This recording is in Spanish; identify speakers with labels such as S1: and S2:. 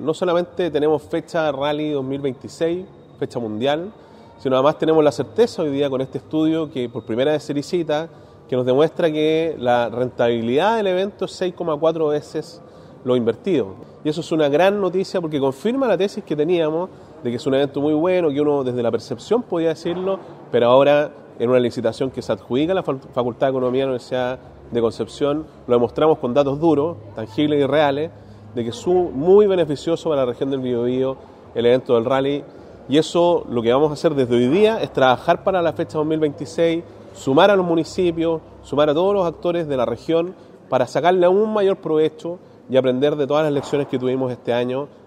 S1: no solamente tenemos fecha Rally 2026, fecha mundial, sino además tenemos la certeza hoy día con este estudio que por primera vez se licita, que nos demuestra que la rentabilidad del evento es 6,4 veces lo invertido. Y eso es una gran noticia porque confirma la tesis que teníamos de que es un evento muy bueno, que uno desde la percepción podía decirlo, pero ahora en una licitación que se adjudica a la Facultad de Economía de la Universidad de Concepción, lo demostramos con datos duros, tangibles y reales, de que es muy beneficioso para la región del Biobío el evento del rally. Y eso, lo que vamos a hacer desde hoy día es trabajar para la fecha 2026, sumar a los municipios, sumar a todos los actores de la región para sacarle aún mayor provecho y aprender de todas las lecciones que tuvimos este año